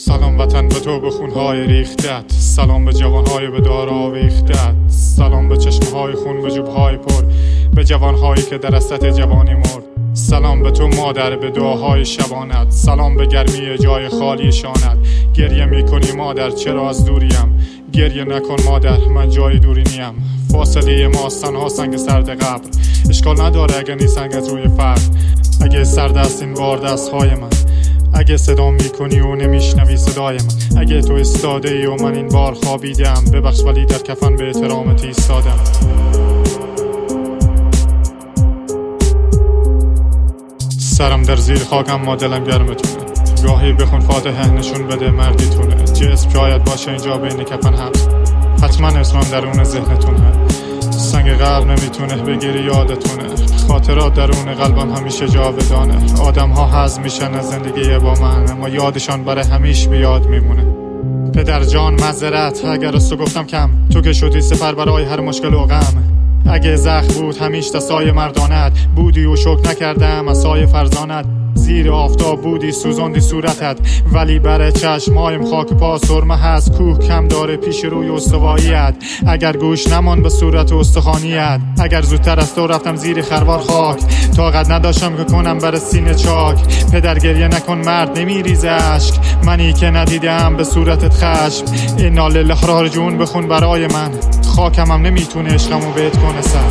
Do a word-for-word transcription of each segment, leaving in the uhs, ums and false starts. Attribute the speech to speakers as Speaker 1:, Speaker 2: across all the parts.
Speaker 1: سلام وطن به تو، به خونهای ریختت. سلام به جوانهای به دار آویختت. سلام به چشمهای خون، به جوبهای پر، به جوانهایی که در اسرت جوانی مرد. سلام به تو مادر، به دعاهای شبانت. سلام به گرمی جای خالی شانت. گریه میکنی مادر، چرا از دوریم؟ گریه نکن مادر، من جای دوری نیم. فاصله ما تنها سنگ سرد قبر. اشکال نداره اگه نی سنگ از روی فرد. اگه سرد است این بار دستهای من، اگه صدا میکنی و نمیشنوی صدای من، اگه تو استاده ای و من این بار خوابیدم، ببخش ولی در کفن به احترامت ایستادم. سرم در زیر خاکم ما دلم گرمتونه. گاهی بخون فاتحه نشون بده مردیتونه. جسم شاید باشه اینجا بین کفن حبس، حتما اسمم درون ذهنتونه. سنگ قلب نمیتونه بگیری یادتونه. خاطرات درون قلبم همیشه جاودانه. آدم ها هضم میشن از زندگی با من، اما یادشان برای همیشه بیاد میمونه. پدر جان معذرت اگر از تو گفتم کم، تو که شدی سپر برای هر مشکل و غم. اگه زخم بود همیشه دستای مردانت بودی و شکر نکردم از سایه فرزانت. زیر آفتاب بودی سوزاندی صورتت، ولی برای چشمایم خاک پا سرمه هست. کوه کم داره پیش روی استواییت. اگر گوش نمان به صورت استخوانیت، اگر زودتر از تو رفتم زیر خروار خاک، طاقت نداشتم که کنم بر سینه چاک. پدر گریه نکن مرد نمیریزه اشک، منی که ندیدم به صورتت خشم. انا لله راجعون بخون برای من، خاکم هم نمیتونه عشقمو بهت کنه سر.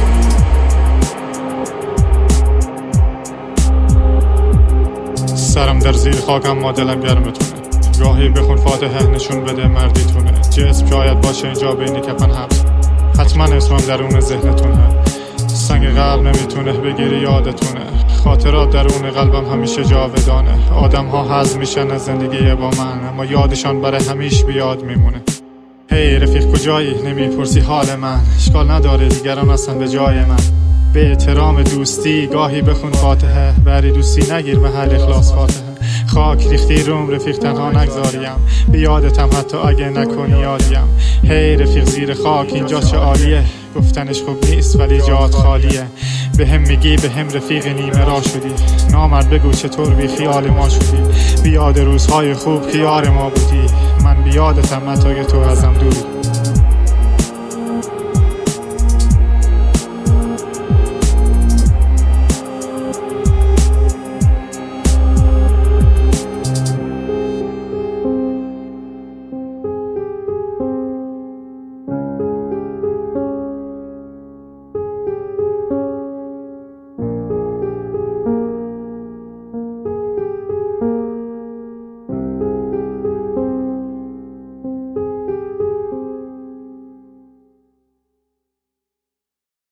Speaker 1: سرم در زیر خاکم ما دلم گرمتونه. گاهی بخون فاتحه نشون بده مردیتونه. جسم شاید باشه اینجا بین کفن حبس، حتما اسمم درون ذهنتونه. سنگ قلب نمیتونه بگیری یادتونه. خاطرات درون قلبم همیشه جاودانه. آدم ها هضم میشن از زندگی با من، اما یادشان برای همیشه بیاد میمونه. هی رفیق کجایی؟ نمیپرسی حال من. اشکال نداره دیگران هستن به جای من. به احترام دوستی گاهی بخون فاتحه. بری دوستی نگیر محل اخلاص فاتحه. خاک ریختی روم رفیق تنها نگذاریم، بیادتم حتی اگه نکنی یادیم. هی رفیق زیر خاک اینجا چه عالیه، گفتنش خوب نیست ولی جات خالیه. به هم میگی به هم رفیق نیمه را شدی، نامرد بگو چطور بی خیال ما شدی. بیاد روزهای خوب که یار ما بودی، من بیادتم حتی اگه تو ازم دوری.